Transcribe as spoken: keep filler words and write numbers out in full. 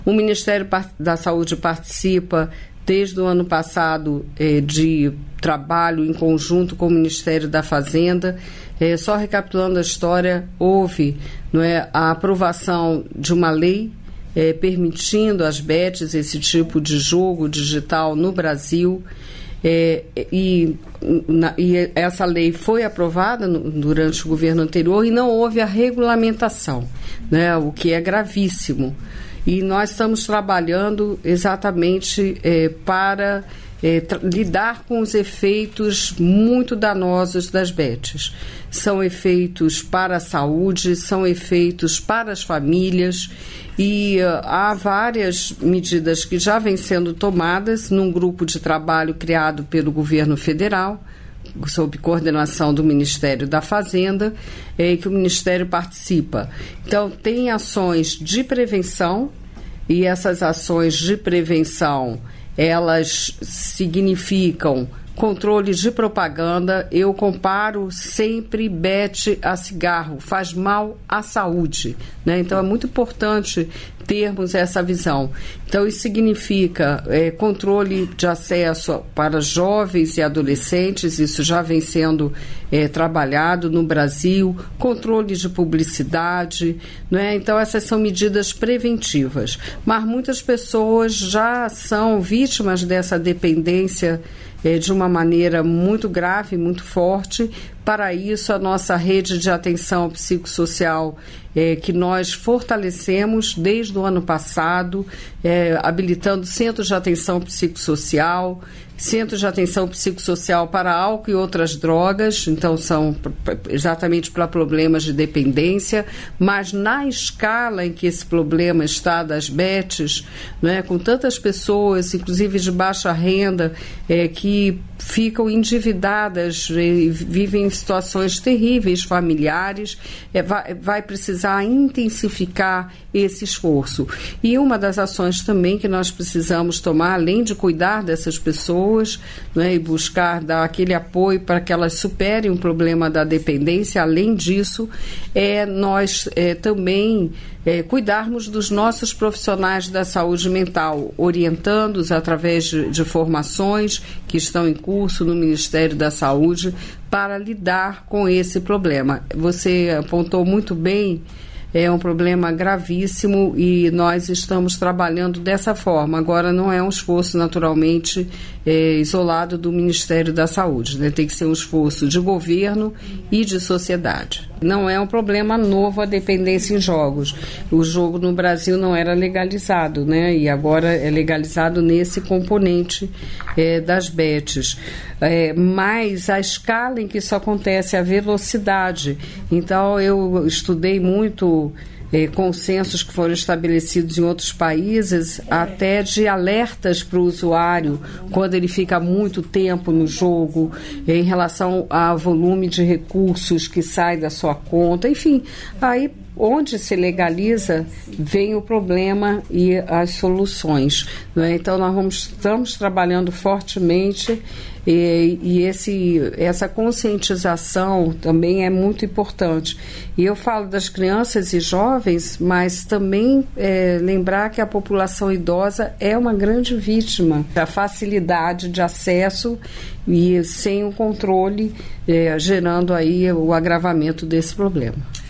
O Ministério da Saúde participa desde o ano passado eh, de trabalho em conjunto com o Ministério da Fazenda. Eh, só recapitulando a história, houve não é, a aprovação de uma lei eh, permitindo às bets esse tipo de jogo digital no Brasil. É, e, na, e essa lei foi aprovada no, durante o governo anterior e não houve a regulamentação, né, o que é gravíssimo. E nós estamos trabalhando exatamente é, para é, tra- lidar com os efeitos muito danosos das bets. São efeitos para a saúde, são efeitos para as famílias e uh, há várias medidas que já vêm sendo tomadas num grupo de trabalho criado pelo governo federal, sob coordenação do Ministério da Fazenda, em que o Ministério participa. Então, tem ações de prevenção, e essas ações de prevenção, elas significam controle de propaganda. Eu comparo sempre bet a cigarro, faz mal à saúde, né? Então, é muito importante termos essa visão. Então, isso significa é, controle de acesso para jovens e adolescentes, isso já vem sendo é, trabalhado no Brasil, controle de publicidade, né? Então, essas são medidas preventivas. Mas muitas pessoas já são vítimas dessa dependência é, de uma maneira muito grave, muito forte. Para isso, a nossa rede de atenção psicossocial, é, que nós fortalecemos desde o ano passado, é, habilitando centros de atenção psicossocial, centros de atenção psicossocial para álcool e outras drogas, então são exatamente para problemas de dependência, mas na escala em que esse problema está das bets, né, com tantas pessoas, inclusive de baixa renda, é, que ficam endividadas e vivem em situações terríveis familiares, é, vai, vai precisar intensificar esse esforço. E uma das ações também que nós precisamos tomar, além de cuidar dessas pessoas, né, e buscar dar aquele apoio para que elas superem o problema da dependência, além disso, é nós é, também é, cuidarmos dos nossos profissionais da saúde mental, orientando-os através de, de formações que estão em curso no Ministério da Saúde para lidar com esse problema. Você apontou muito bem, é um problema gravíssimo e nós estamos trabalhando dessa forma. Agora, não é um esforço naturalmente é, isolado do Ministério da Saúde, né? Tem que ser um esforço de governo e de sociedade. Não é um problema novo a dependência em jogos. O jogo no Brasil não era legalizado, né? E agora é legalizado nesse componente é, das bets. É, mas a escala em que isso acontece, a velocidade. Então, eu estudei muito eh, consensos que foram estabelecidos em outros países, até de alertas para o usuário quando ele fica muito tempo no jogo, eh, em relação ao volume de recursos que sai da sua conta, enfim, aí onde se legaliza, vem o problema e as soluções, não é? Então, nós vamos, estamos trabalhando fortemente e, e esse, essa conscientização também é muito importante. E eu falo das crianças e jovens, mas também é, lembrar que a população idosa é uma grande vítima da facilidade de acesso e sem o controle, é, gerando aí o agravamento desse problema.